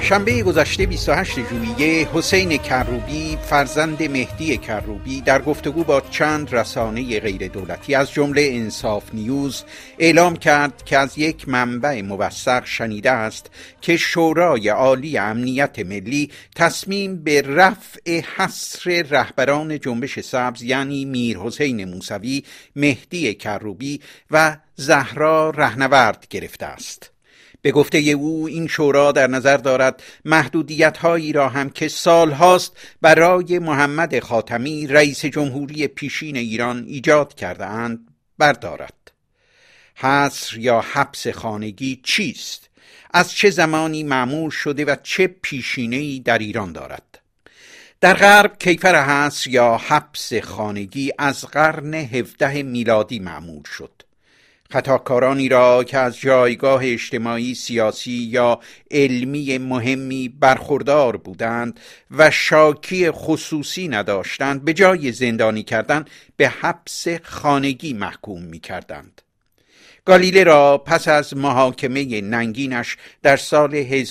شنبه گذشته 28 ژوئیه حسین کروبی فرزند مهدی کروبی در گفتگو با چند رسانه غیر دولتی از جمله انصاف نیوز اعلام کرد که از یک منبع موثق شنیده است که شورای عالی امنیت ملی تصمیم به رفع حصر رهبران جنبش سبز یعنی میرحسین موسوی، مهدی کروبی و زهرا رهنورد گرفته است. به گفته او این شورا در نظر دارد محدودیت‌هایی را هم که سالهاست برای محمد خاتمی رئیس جمهوری پیشین ایران ایجاد کرده اند بردارد. حصر یا حبس خانگی چیست؟ از چه زمانی معمول شده و چه پیشینه‌ای در ایران دارد؟ در غرب کیفر حصر یا حبس خانگی از قرن 17 میلادی معمول شد. خطاکارانی را که از جایگاه اجتماعی، سیاسی یا علمی مهمی برخوردار بودند و شاکی خصوصی نداشتند به جای زندانی کردن به حبس خانگی محکوم می کردند. گالیله را پس از محاکمه ننگینش در سال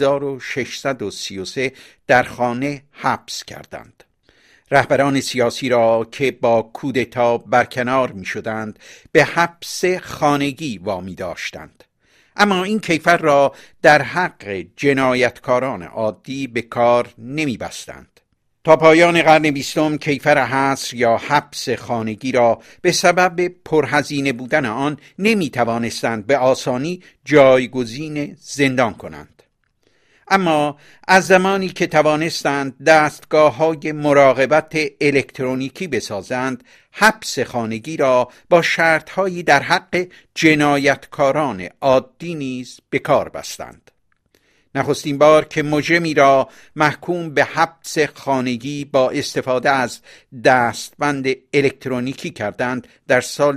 1633 در خانه حبس کردند. رهبران سیاسی را که با کودتا برکنار می شدند به حبس خانگی وامی داشتند. اما این کیفر را در حق جنایتکاران عادی به کار نمی بستند. تا پایان قرن 20 کیفر حصر یا حبس خانگی را به سبب پرهزینه بودن آن نمی توانستند به آسانی جایگزین زندان کنند. اما از زمانی که توانستند دستگاه‌های مراقبت الکترونیکی بسازند، حبس خانگی را با شرط‌هایی در حق جنایتکاران عادی نیز به کار بستند. نخستین بار که مجرمی را محکوم به حبس خانگی با استفاده از دستبند الکترونیکی کردند در سال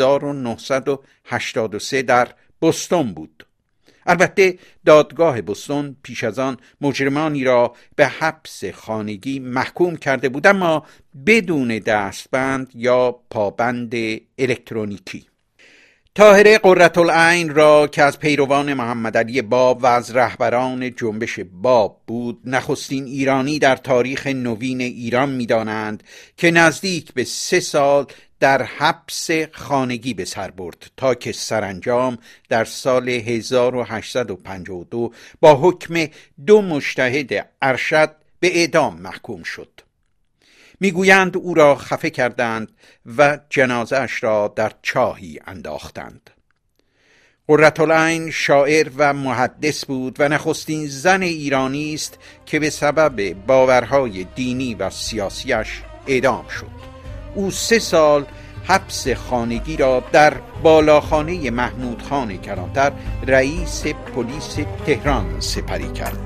1983 در بوستون بود. البته دادگاه بوستون پیش از آن مجرمانی را به حبس خانگی محکوم کرده بود، اما بدون دستبند یا پابند الکترونیکی. طاهره قرةالعین را که از پیروان محمد علی باب و از رهبران جنبش باب بود، نخستین ایرانی در تاریخ نوین ایران می‌دانند که نزدیک به 3 سال در حبس خانگی به سر برد تا که سرانجام در سال 1852 با حکم 2 مجتهد ارشد به اعدام محکوم شد. میگویند او را خفه کردند و جنازه‌اش را در چاهی انداختند. قرةالعین شاعر و محدث بود و نخستین زن ایرانی است که به سبب باورهای دینی و سیاسیش اعدام شد. او 3 سال حبس خانگی را در بالاخانه محمود خان کلانتر رئیس پلیس تهران سپری کرد.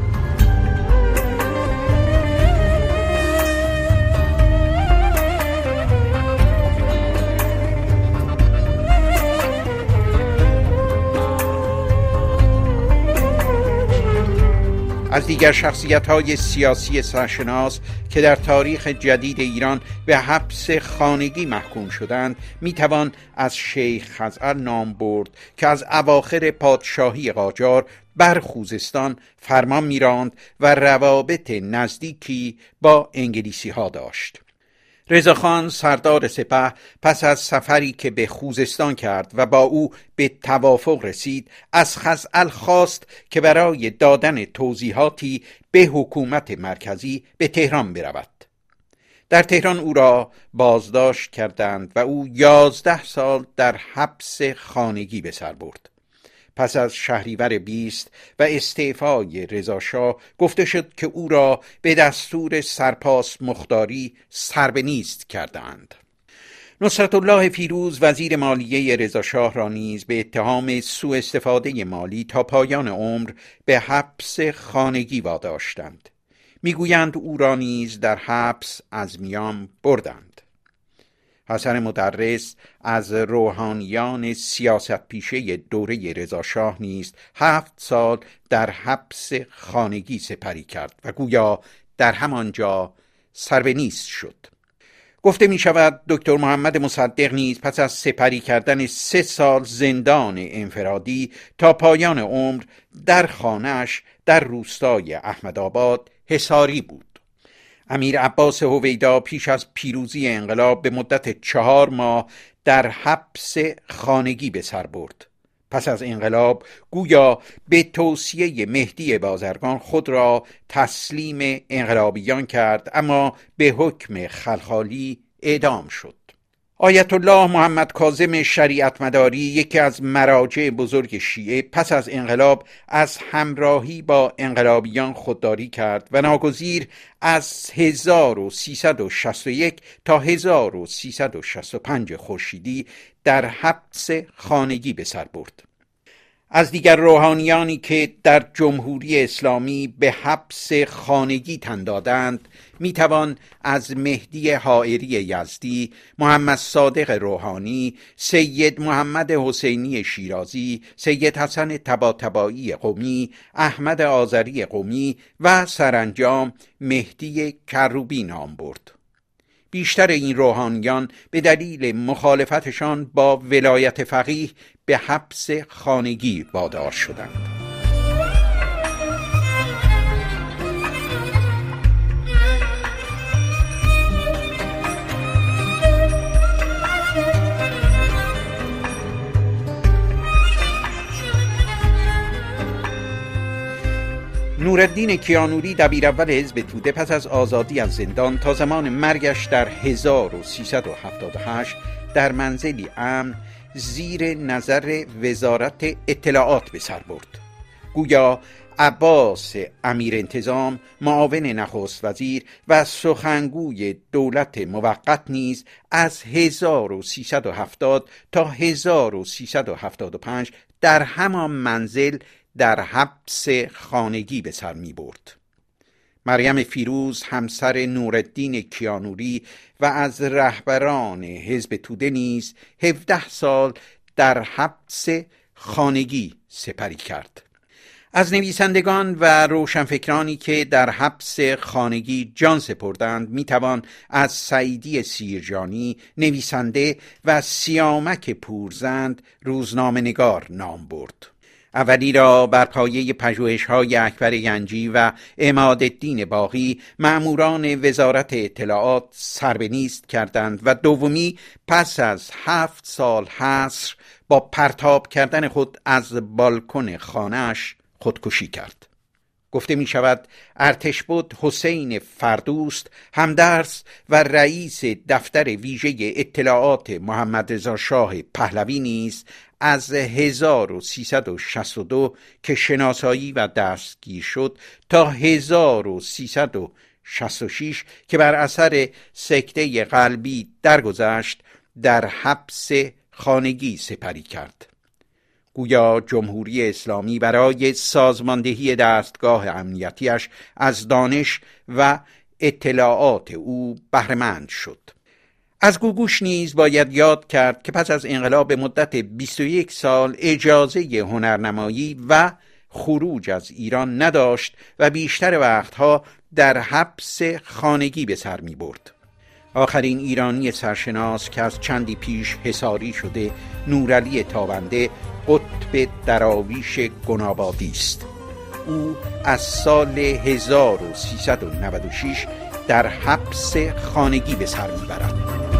از دیگر شخصیت‌های سیاسی سرشناس که در تاریخ جدید ایران به حبس خانگی محکوم شدند میتوان از شیخ خزعل نام برد که از اواخر پادشاهی قاجار بر خوزستان فرمان میراند و روابط نزدیکی با انگلیسی ها داشت. رضاخان سردار سپه پس از سفری که به خوزستان کرد و با او به توافق رسید، از خزعل خواست که برای دادن توضیحاتی به حکومت مرکزی به تهران برود. در تهران او را بازداشت کردند و او 11 سال در حبس خانگی به سر برد. پس از شهریور 20 و استعفای رضاشاه گفته شد که او را به دستور سرپاس مختاری سربنیست کردند. نصرت الله فیروز وزیر مالیه رضاشاه را نیز به اتهام سوء استفاده مالی تا پایان عمر به حبس خانگی واداشتند. میگویند او را نیز در حبس از میان بردند. حسن مدرس از روحانیان سیاست پیشه دوره رضاشاه نیز 7 سال در حبس خانگی سپری کرد و گویا در همانجا سربنیست شد. گفته می شود دکتر محمد مصدق نیز پس از سپری کردن 3 سال زندان انفرادی تا پایان عمر در خانه‌اش در روستای احمدآباد حصاری بود. امیر عباس هویدا پیش از پیروزی انقلاب به مدت 4 ماه در حبس خانگی به سر برد. پس از انقلاب گویا به توصیه مهدی بازرگان خود را تسلیم انقلابیان کرد، اما به حکم خلخالی اعدام شد. آیت الله محمد کاظم شریعت مداری، یکی از مراجع بزرگ شیعه، پس از انقلاب از همراهی با انقلابیان خودداری کرد و ناگزیر از 1361 تا 1365 خورشیدی در حبس خانگی به سر برد. از دیگر روحانیانی که در جمهوری اسلامی به حبس خانگی تن دادند میتوان از مهدی حائری یزدی، محمد صادق روحانی، سید محمد حسینی شیرازی، سید حسن طباطبایی قمی، احمد آذری قمی و سرانجام مهدی کروبی نام برد. بیشتر این روحانیان به دلیل مخالفتشان با ولایت فقیه به حبس خانگی وادار شدند. نورالدین کیانوری دبیر اول حزب توده پس از آزادی از زندان تا زمان مرگش در 1378 در منزلی امن زیر نظر وزارت اطلاعات به سر برد. گویا عباس امیر انتظام، معاون نخست وزیر و سخنگوی دولت موقت نیز از 1370 تا 1375 در همان منزل در حبس خانگی به سر می برد. مریم فیروز همسر نورالدین کیانوری و از رهبران حزب توده نیز 17 سال در حبس خانگی سپری کرد. از نویسندگان و روشنفکرانی که در حبس خانگی جان سپردند میتوان از سعیدی سیرجانی نویسنده و سیامک پورزند روزنامه نگار نام برد. اولی را بر پایه پژوهش‌های اکبر گنجی و عمادالدین باقی مأموران وزارت اطلاعات سربنیست کردند و دومی پس از 7 سال حصر با پرتاب کردن خود از بالکن خانه‌اش خودکشی کرد. گفته می شود ارتشبد حسین فردوست، همدرس و رئیس دفتر ویژه اطلاعات محمد رضا شاه پهلوی نیز از 1362 که شناسایی و دستگیر شد تا 1366 که بر اثر سکته قلبی درگذشت در حبس خانگی سپری کرد. گویا جمهوری اسلامی برای سازماندهی دستگاه امنیتیش از دانش و اطلاعات او بهره‌مند شد. از گوگوش نیز باید یاد کرد که پس از انقلاب به مدت 21 سال اجازه هنرنمایی و خروج از ایران نداشت و بیشتر وقتها در حبس خانگی به سر می برد. آخرین ایرانی سرشناس که از چندی پیش حصاری شده نورعلی تابنده قطب دراویش گنابادی است. او از سال 1396 در حبس خانگی به سر میبرد.